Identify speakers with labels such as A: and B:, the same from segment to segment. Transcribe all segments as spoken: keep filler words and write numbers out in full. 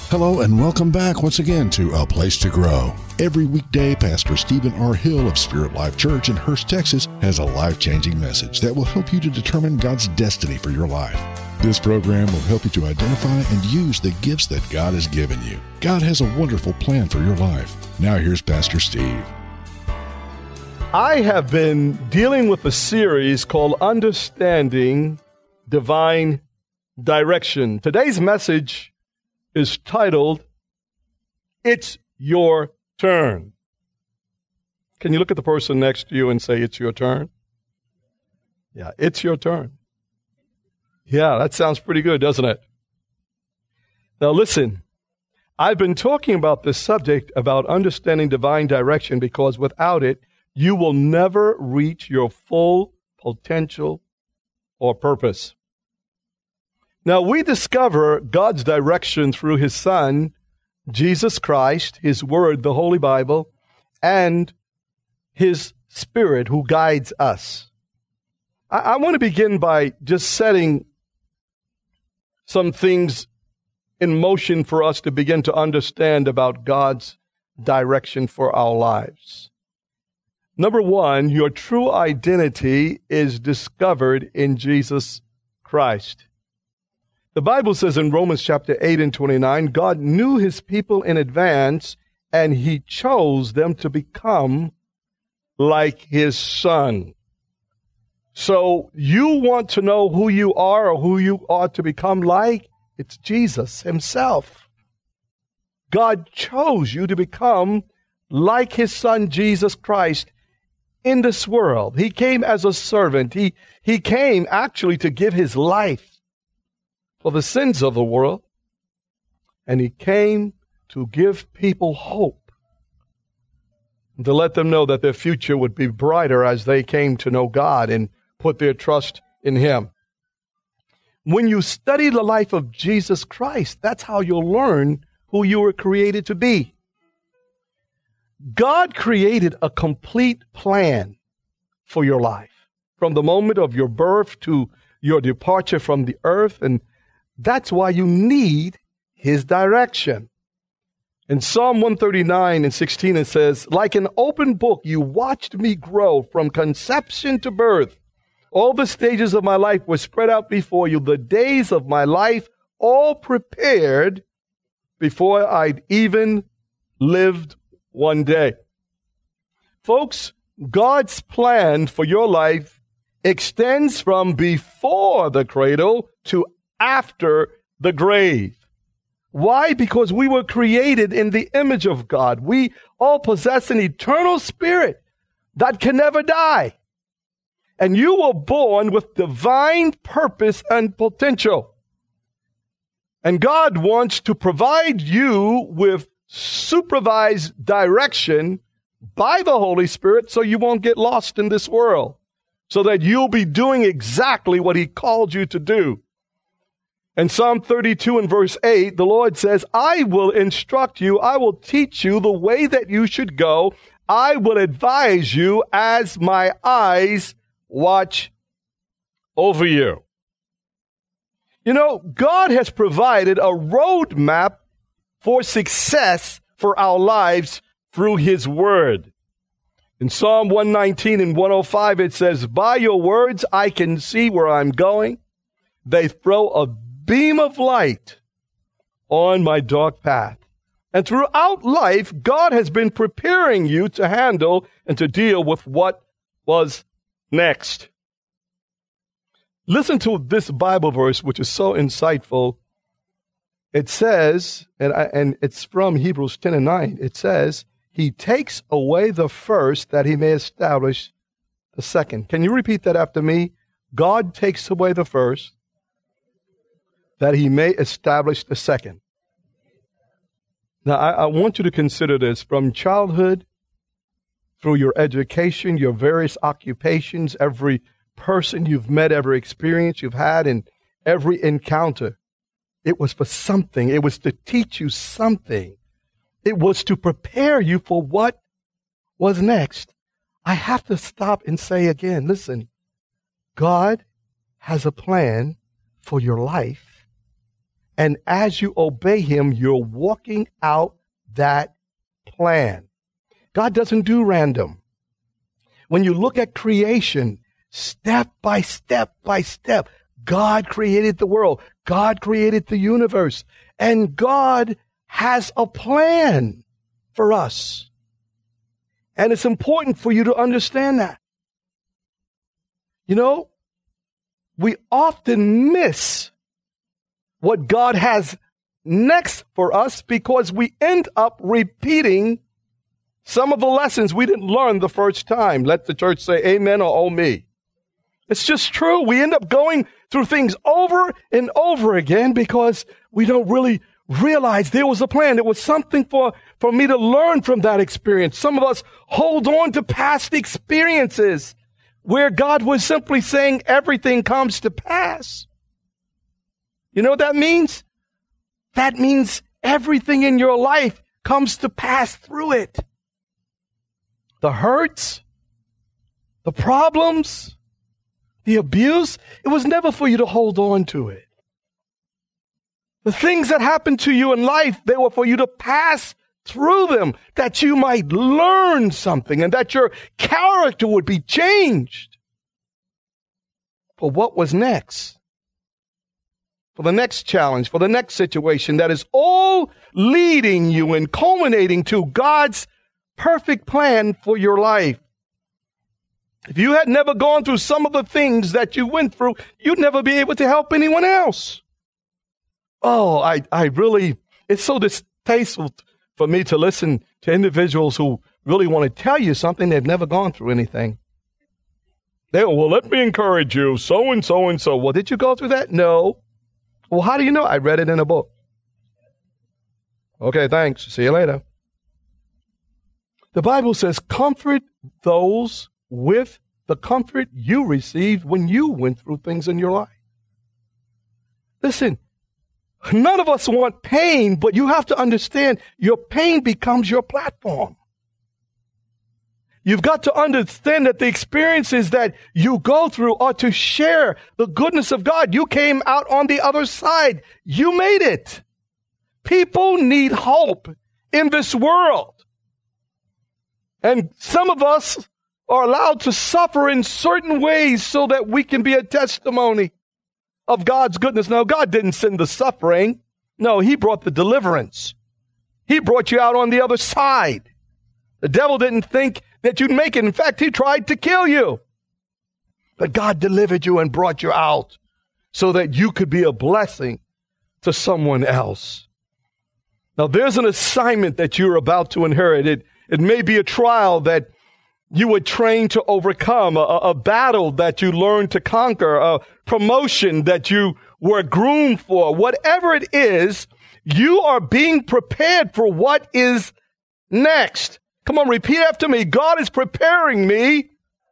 A: Hello and welcome back once again to A Place to Grow. Every weekday, Pastor Stephen R. Hill of Spirit Life Church in Hurst, Texas, has a life-changing message that will help you to determine God's destiny for your life. This program will help you to identify and use the gifts that God has given you. God has a wonderful plan for your life. Now here's Pastor Steve.
B: I have been dealing with a series called Understanding Divine Direction. Today's message is titled, It's Your Turn. Can you look at the person next to you and say, it's your turn? Yeah, it's your turn. Yeah, that sounds pretty good, doesn't it? Now listen, I've been talking about this subject about understanding divine direction because without it, you will never reach your full potential or purpose. Now, we discover God's direction through His Son, Jesus Christ, His Word, the Holy Bible, and His Spirit who guides us. I, I want to begin by just setting some things in motion for us to begin to understand about God's direction for our lives. Number one, your true identity is discovered in Jesus Christ. The Bible says in Romans chapter eight and twenty-nine, God knew His people in advance, and He chose them to become like His Son. So you want to know who you are or who you ought to become like? It's Jesus Himself. God chose you to become like His Son, Jesus Christ, in this world. He came as a servant. He, he came actually to give His life for the sins of the world, and He came to give people hope, to let them know that their future would be brighter as they came to know God and put their trust in Him. When you study the life of Jesus Christ, that's how you'll learn who you were created to be. God created a complete plan for your life, from the moment of your birth to your departure from the earth, and that's why you need His direction. In Psalm one thirty-nine and sixteen, it says, like an open book, you watched me grow from conception to birth. All the stages of my life were spread out before you, the days of my life all prepared before I'd even lived one day. Folks, God's plan for your life extends from before the cradle to after the grave. Why? Because we were created in the image of God. We all possess an eternal spirit that can never die. And you were born with divine purpose and potential. And God wants to provide you with supervised direction by the Holy Spirit so you won't get lost in this world, so that you'll be doing exactly what He called you to do. In Psalm thirty-two and verse eight, the Lord says, I will instruct you, I will teach you the way that you should go. I will advise you as my eyes watch over you. You know, God has provided a roadmap for success for our lives through His Word. In Psalm one nineteen and one oh five, it says, by your words I can see where I'm going. They throw a beam of light on my dark path. And throughout life, God has been preparing you to handle and to deal with what was next. Listen to this Bible verse, which is so insightful. It says, and, I, and it's from Hebrews ten and nine, it says, He takes away the first that He may establish the second. Can you repeat that after me? God takes away the first that He may establish the second. Now, I, I want you to consider this from childhood through your education, your various occupations, every person you've met, every experience you've had, and every encounter. It was for something. It was to teach you something. It was to prepare you for what was next. I have to stop and say again, listen, God has a plan for your life, And as you obey him, you're walking out that plan. God doesn't do random. When you look at creation, step by step by step, God created the world. God created the universe. And God has a plan for us. And it's important for you to understand that. You know, we often miss what God has next for us because we end up repeating some of the lessons we didn't learn the first time. Let the church say amen or oh me. It's just true. We end up going through things over and over again because we don't really realize there was a plan. There was something for, for me to learn from that experience. Some of us hold on to past experiences where God was simply saying everything comes to pass. You know what that means? That means everything in your life comes to pass through it. The hurts, the problems, the abuse, it was never for you to hold on to it. The things that happened to you in life, they were for you to pass through them, that you might learn something and that your character would be changed. For what was next? For the next challenge, for the next situation that is all leading you and culminating to God's perfect plan for your life. If you had never gone through some of the things that you went through, you'd never be able to help anyone else. Oh, I, I really, it's so distasteful for me to listen to individuals who really want to tell you something they've never gone through anything. They go, well, let me encourage you, so and so and so. Well, did you go through that? No. Well, how do you know? I read it in a book. Okay, thanks. See you later. The Bible says, comfort those with the comfort you received when you went through things in your life. Listen, none of us want pain, but you have to understand your pain becomes your platform. You've got to understand that the experiences that you go through are to share the goodness of God. You came out on the other side. You made it. People need hope in this world. And some of us are allowed to suffer in certain ways so that we can be a testimony of God's goodness. Now, God didn't send the suffering. No, he brought the deliverance. He brought you out on the other side. The devil didn't think that you'd make it. In fact, he tried to kill you. But God delivered you and brought you out so that you could be a blessing to someone else. Now, there's an assignment that you're about to inherit. It, it may be a trial that you were trained to overcome, a, a battle that you learned to conquer, a promotion that you were groomed for. Whatever it is, you are being prepared for what is next. Come on, repeat after me. God is preparing me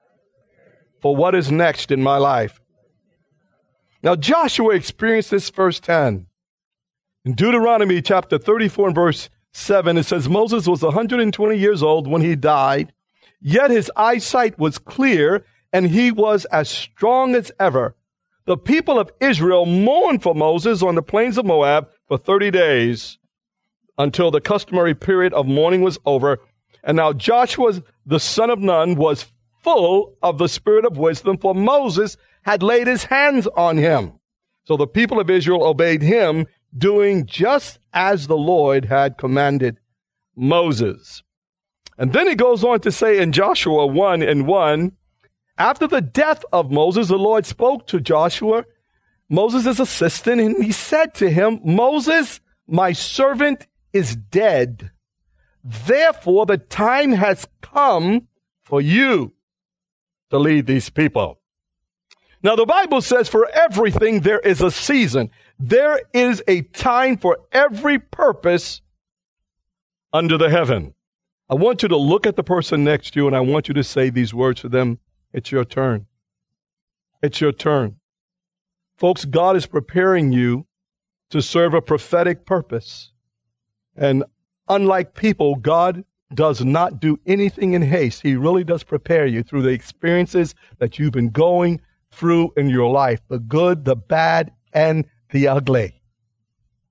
B: for what is next in my life. Now, Joshua experienced this firsthand. In Deuteronomy chapter thirty-four and verse seven, it says, Moses was one hundred twenty years old when he died, yet his eyesight was clear and he was as strong as ever. The people of Israel mourned for Moses on the plains of Moab for thirty days until the customary period of mourning was over. And now Joshua, the son of Nun, was full of the spirit of wisdom, for Moses had laid his hands on him. So the people of Israel obeyed him, doing just as the Lord had commanded Moses. And then he goes on to say in Joshua one and one, after the death of Moses, the Lord spoke to Joshua, Moses' assistant, and he said to him, Moses, my servant, is dead. Therefore, the time has come for you to lead these people. Now, the Bible says for everything there is a season. There is a time for every purpose under the heaven. I want you to look at the person next to you, and I want you to say these words to them. It's your turn. It's your turn. Folks, God is preparing you to serve a prophetic purpose. And unlike people, God does not do anything in haste. He really does prepare you through the experiences that you've been going through in your life, the good, the bad, and the ugly.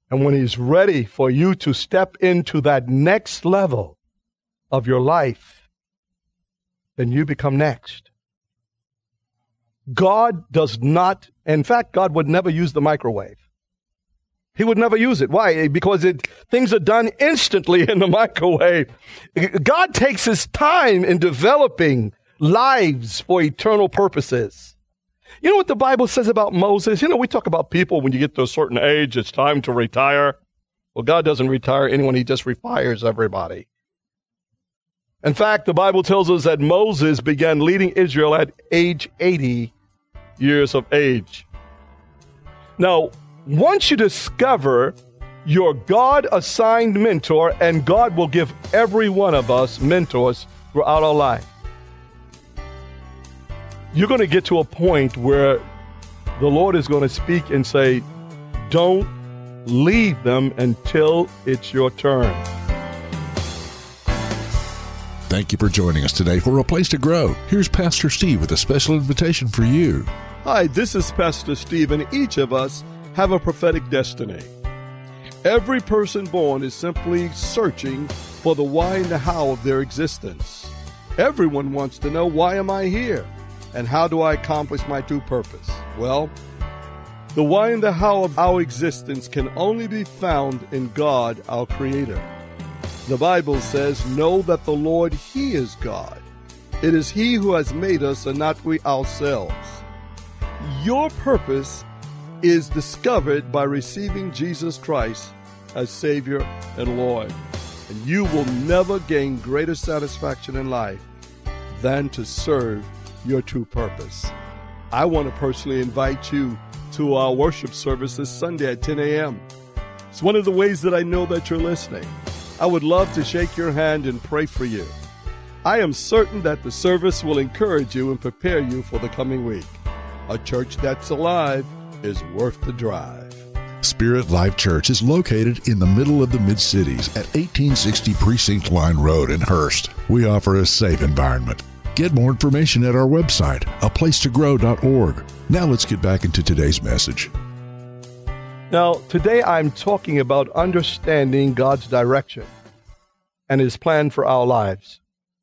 B: And when he's ready for you to step into that next level of your life, then you become next. God does not, in fact, God would never use the microwave. He would never use it. Why? Because it, things are done instantly in the microwave. God takes his time in developing lives for eternal purposes. You know what the Bible says about Moses? You know, we talk about people when you get to a certain age, it's time to retire. Well, God doesn't retire anyone. He just refires everybody. In fact, the Bible tells us that Moses began leading Israel at age eighty years of age. Now, once you discover your God-assigned mentor, and God will give every one of us mentors throughout our life, you're going to get to a point where the Lord is going to speak and say, don't leave them until it's your turn.
A: Thank you for joining us today for A Place to Grow. Here's Pastor Steve with a special invitation for you.
B: Hi, this is Pastor Steve, and each of us have a prophetic destiny. Every person born is simply searching for the why and the how of their existence. Everyone wants to know, why am I here? And how do I accomplish my true purpose? Well, the why and the how of our existence can only be found in God, our Creator. The Bible says, know that the Lord, He is God. It is He who has made us and not we ourselves. Your purpose is discovered by receiving Jesus Christ as Savior and Lord. And you will never gain greater satisfaction in life than to serve your true purpose. I want to personally invite you to our worship service this Sunday at ten a.m. It's one of the ways that I know that you're listening. I would love to shake your hand and pray for you. I am certain that the service will encourage you and prepare you for the coming week. A church that's alive is worth the drive.
A: Spirit Life Church is located in the middle of the Mid-Cities at eighteen sixty Precinct Line Road in Hurst. We offer a safe environment. Get more information at our website, a place to grow dot org. Now let's get back into today's message.
B: Now, today I'm talking about understanding God's direction and His plan for our lives.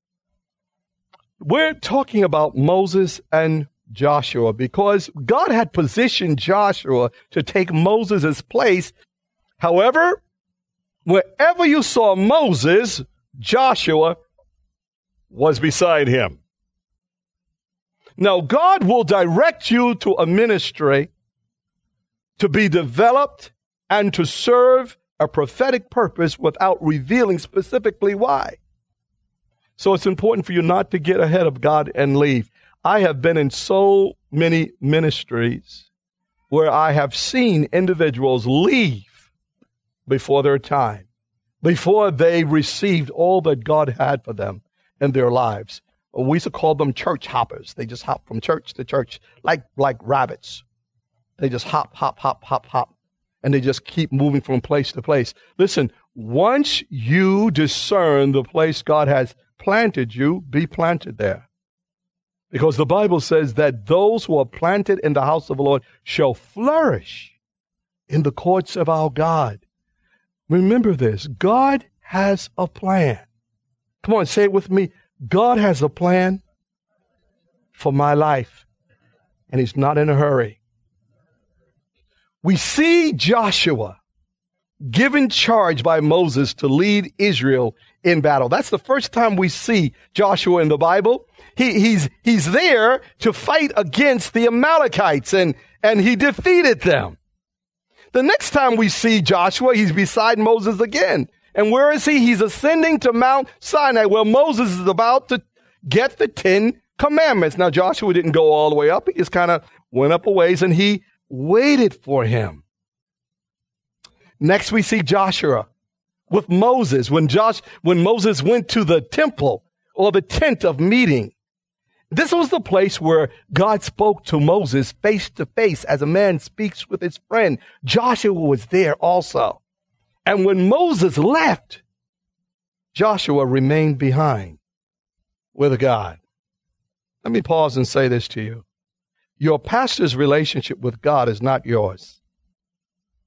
B: We're talking about Moses and Joshua because God had positioned Joshua to take Moses' place. However, wherever you saw Moses, Joshua was beside him. Now, God will direct you to a ministry to be developed and to serve a prophetic purpose without revealing specifically why. So it's important for you not to get ahead of God and leave. I have been in so many ministries where I have seen individuals leave before their time, before they received all that God had for them in their lives. We used to call them church hoppers. They just hop from church to church like, like rabbits. They just hop, hop, hop, hop, hop, and they just keep moving from place to place. Listen, once you discern the place God has planted you, be planted there. Because the Bible says that those who are planted in the house of the Lord shall flourish in the courts of our God. Remember this, God has a plan. Come on, say it with me. God has a plan for my life, and He's not in a hurry. We see Joshua given charge by Moses to lead Israel in battle. That's the first time we see Joshua in the Bible. He, he's, he's there to fight against the Amalekites, and, and he defeated them. The next time we see Joshua, he's beside Moses again. And where is he? He's ascending to Mount Sinai, where Moses is about to get the Ten Commandments. Now, Joshua didn't go all the way up. He just kind of went up a ways, and he waited for him. Next, we see Joshua with Moses. When Josh, when Moses went to the temple or the tent of meeting, this was the place where God spoke to Moses face to face as a man speaks with his friend. Joshua was there also. And when Moses left, Joshua remained behind with God. Let me pause and say this to you. Your pastor's relationship with God is not yours.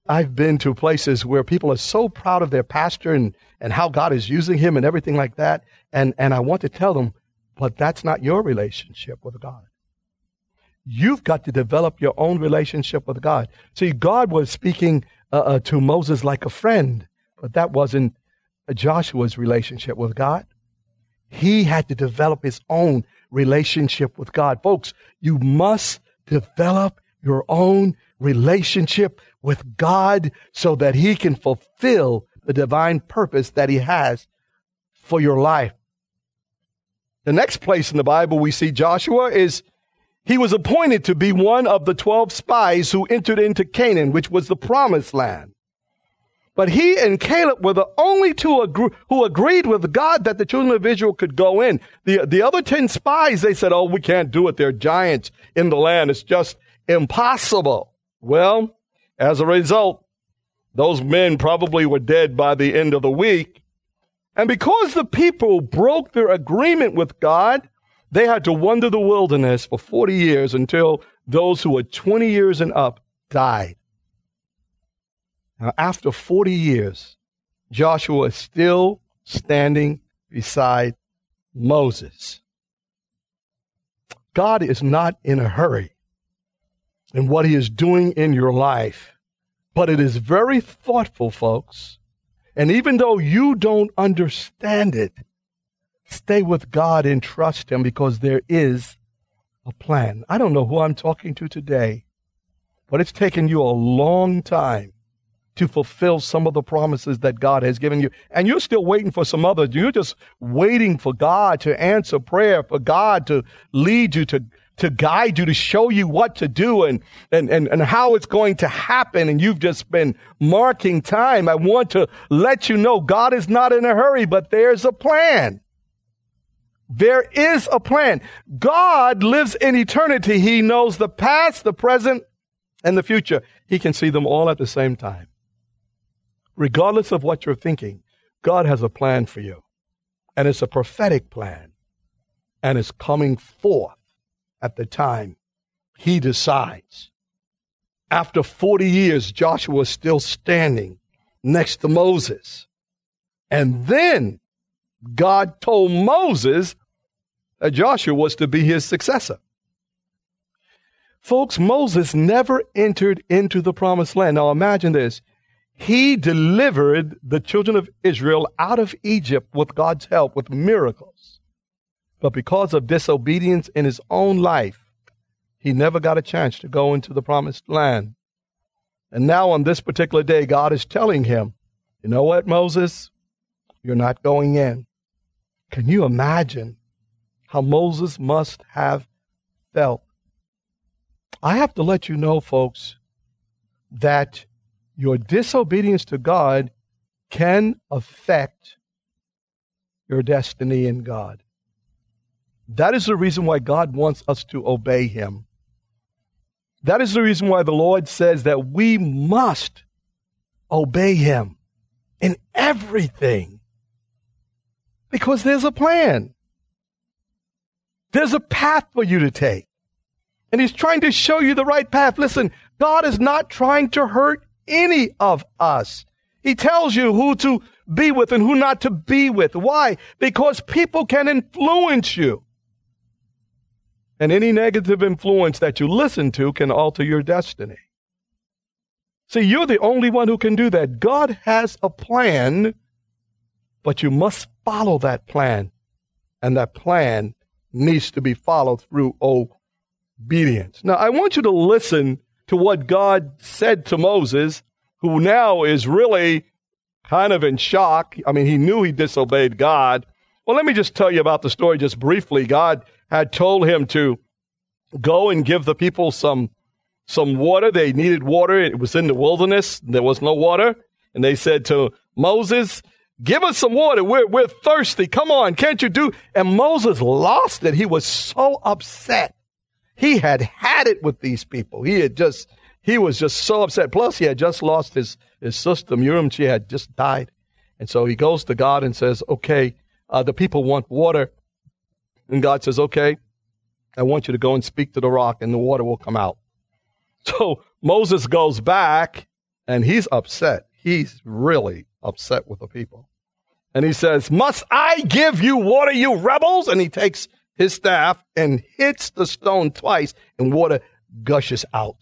B: I've been to places where people are so proud of their pastor and, and how God is using him and everything like that. And, and I want to tell them, but that's not your relationship with God. You've got to develop your own relationship with God. See, God was speaking uh, uh, to Moses like a friend, but that wasn't Joshua's relationship with God. He had to develop his own relationship with God. Folks, you must develop your own relationship with God so that he can fulfill the divine purpose that he has for your life. The next place in the Bible we see Joshua is he was appointed to be one of the twelve spies who entered into Canaan, which was the promised land. But he and Caleb were the only two agree- who agreed with God that the children of Israel could go in. The, the other ten spies, they said, oh, we can't do it. They're giants in the land. It's just impossible. Well, as a result, those men probably were dead by the end of the week. And because the people broke their agreement with God, they had to wander the wilderness for forty years until those who were twenty years and up died. Now, after forty years, Joshua is still standing beside Moses. God is not in a hurry in what he is doing in your life, but it is very thoughtful, folks. And even though you don't understand it, stay with God and trust him because there is a plan. I don't know who I'm talking to today, but it's taken you a long time to fulfill some of the promises that God has given you. And you're still waiting for some others. You're just waiting for God to answer prayer, for God to lead you, to, to guide you, to show you what to do and, and, and, and how it's going to happen. And you've just been marking time. I want to let you know God is not in a hurry, but there's a plan. There is a plan. God lives in eternity. He knows the past, the present, and the future. He can see them all at the same time. Regardless of what you're thinking, God has a plan for you. And it's a prophetic plan. And it's coming forth at the time he decides. After forty years, Joshua is still standing next to Moses. And then God told Moses that Joshua was to be his successor. Folks, Moses never entered into the promised land. Now imagine this. He delivered the children of Israel out of Egypt with God's help, with miracles. But because of disobedience in his own life, he never got a chance to go into the promised land. And now on this particular day, God is telling him, you know what, Moses? You're not going in. Can you imagine how Moses must have felt? I have to let you know, folks, that your disobedience to God can affect your destiny in God. That is the reason why God wants us to obey him. That is the reason why the Lord says that we must obey him in everything. Because there's a plan. There's a path for you to take. And he's trying to show you the right path. Listen, God is not trying to hurt any of us. He tells you who to be with and who not to be with. Why? Because people can influence you. And any negative influence that you listen to can alter your destiny. See, you're the only one who can do that. God has a plan, but you must follow that plan. And that plan needs to be followed through obedience. Now, I want you to listen to what God said to Moses, who now is really kind of in shock. I mean, he knew he disobeyed God. Well, let me just tell you about the story just briefly. God had told him to go and give the people some, some water. They needed water. It was in the wilderness. There was no water. And they said to Moses, give us some water. We're, we're thirsty. Come on. Can't you do? And Moses lost it. He was so upset. He had had it with these people. He had just, he was just so upset. Plus, he had just lost his, his sister, Miriam. She had just died. And so he goes to God and says, okay, uh, the people want water. And God says, okay, I want you to go and speak to the rock and the water will come out. So Moses goes back And he's upset. He's really upset with the people. And he says, must I give you water, you rebels? And he takes his staff and hits the stone twice, and water gushes out.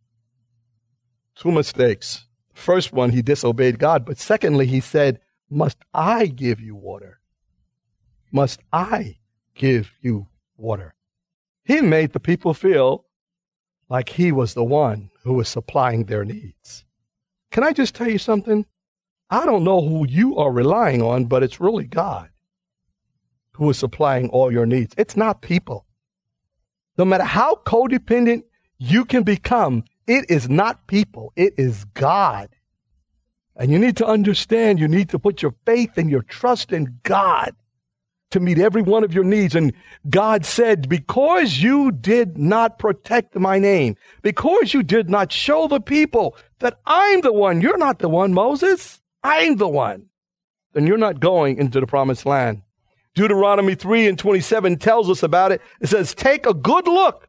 B: Two mistakes. First one, he disobeyed God. But secondly, he said, must I give you water? Must I give you water? He made the people feel like he was the one who was supplying their needs. Can I just tell you something? I don't know who you are relying on, but it's really God who is supplying all your needs. It's not people. No matter how codependent you can become, it is not people. It is God. And you need to understand, you need to put your faith and your trust in God to meet every one of your needs. And God said, because you did not protect my name, because you did not show the people that I'm the one, you're not the one, Moses, I'm the one, then you're not going into the promised land. Deuteronomy three and twenty-seven tells us about it. It says, take a good look,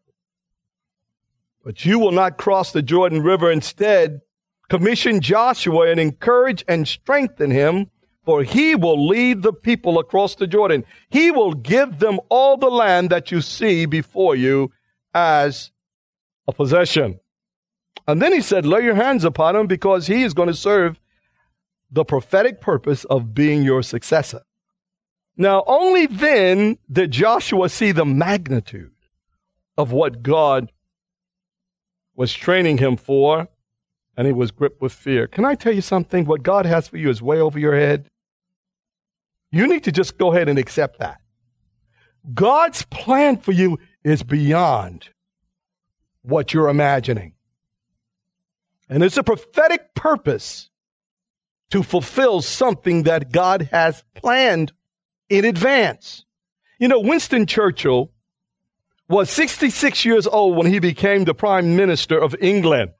B: but you will not cross the Jordan River. Instead, commission Joshua and encourage and strengthen him, for he will lead the people across the Jordan. He will give them all the land that you see before you as a possession. And then he said, lay your hands upon him, because he is going to serve the prophetic purpose of being your successor. Now, only then did Joshua see the magnitude of what God was training him for, and he was gripped with fear. Can I tell you something? What God has for you is way over your head. You need to just go ahead and accept that. God's plan for you is beyond what you're imagining. And it's a prophetic purpose to fulfill something that God has planned in advance. You know, Winston Churchill was sixty-six years old when he became the Prime Minister of England.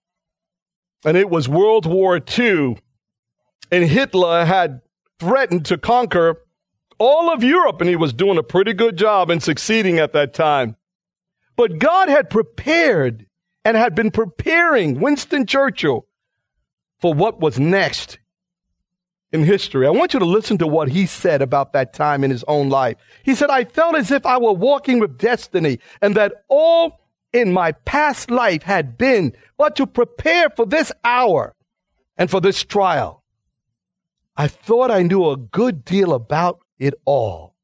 B: And it was World War Two. And Hitler had threatened to conquer all of Europe, and he was doing a pretty good job and succeeding at that time. But God had prepared and had been preparing Winston Churchill for what was next in history. I want you to listen to what he said about that time in his own life. He said, I felt as if I were walking with destiny, and that all in my past life had been but to prepare for this hour and for this trial. I thought I knew a good deal about it all,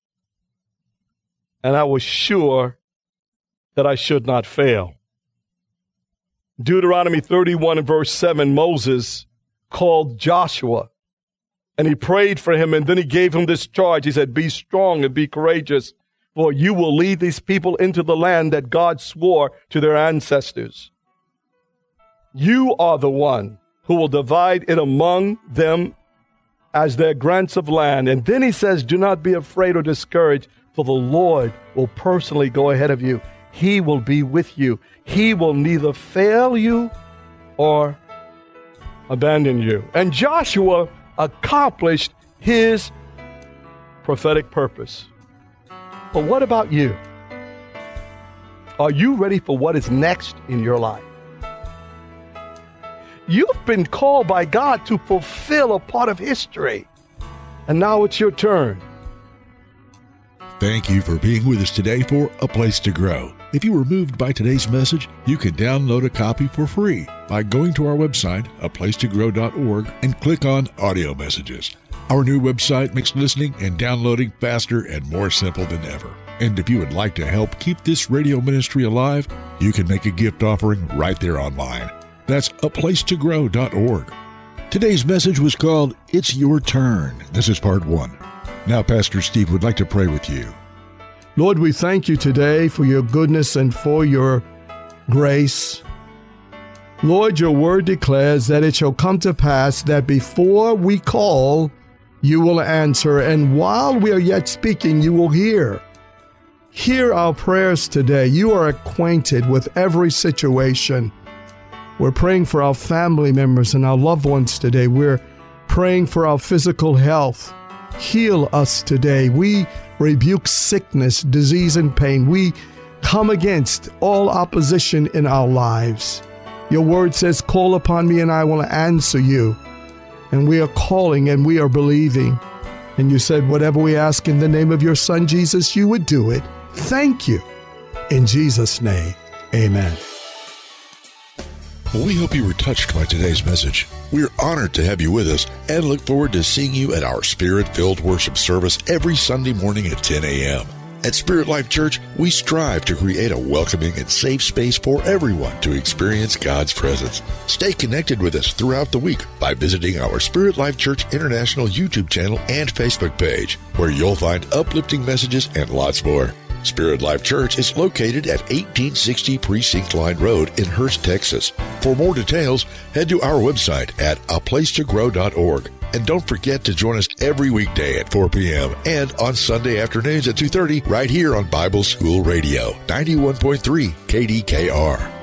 B: and I was sure that I should not fail. Deuteronomy thirty-one and verse seven, Moses called Joshua, and he prayed for him, and then he gave him this charge. He said, be strong and be courageous, for you will lead these people into the land that God swore to their ancestors. You are the one who will divide it among them as their grants of land. And then he says, do not be afraid or discouraged, for the Lord will personally go ahead of you. He will be with you. He will neither fail you or abandon you. And Joshua accomplished his prophetic purpose. But what about you? Are you ready for what is next in your life? You've been called by God to fulfill a part of history. And now it's your turn.
A: Thank you for being with us today for A Place to Grow. If you were moved by today's message, you can download a copy for free by going to our website, a place to grow dot org, and click on Audio Messages. Our new website makes listening and downloading faster and more simple than ever. And if you would like to help keep this radio ministry alive, you can make a gift offering right there online. That's a place to grow dot org. Today's message was called It's Your Turn. This is part one. Now, Pastor Steve would like to pray with you.
B: Lord, we thank you today for your goodness and for your grace. Lord, your word declares that it shall come to pass that before we call, you will answer, and while we are yet speaking, you will hear. Hear our prayers today. You are acquainted with every situation. We're praying for our family members and our loved ones today. We're praying for our physical health. Heal us today. We rebuke sickness, disease, and pain. We come against all opposition in our lives.
C: Your word says, call upon me and I will answer you. And we are calling and we are believing. And you said, whatever we ask in the name of your Son, Jesus, you would do it. Thank you. In Jesus' name, amen.
A: Well, we hope you were touched by today's message. We're honored to have you with us and look forward to seeing you at our Spirit-filled worship service every Sunday morning at ten a.m. At Spirit Life Church, we strive to create a welcoming and safe space for everyone to experience God's presence. Stay connected with us throughout the week by visiting our Spirit Life Church International YouTube channel and Facebook page, where you'll find uplifting messages and lots more. Spirit Life Church is located at eighteen sixty Precinct Line Road in Hurst, Texas. For more details, head to our website at a place to grow dot org. And don't forget to join us every weekday at four p.m. and on Sunday afternoons at two thirty right here on Bible School Radio, ninety-one point three K D K R.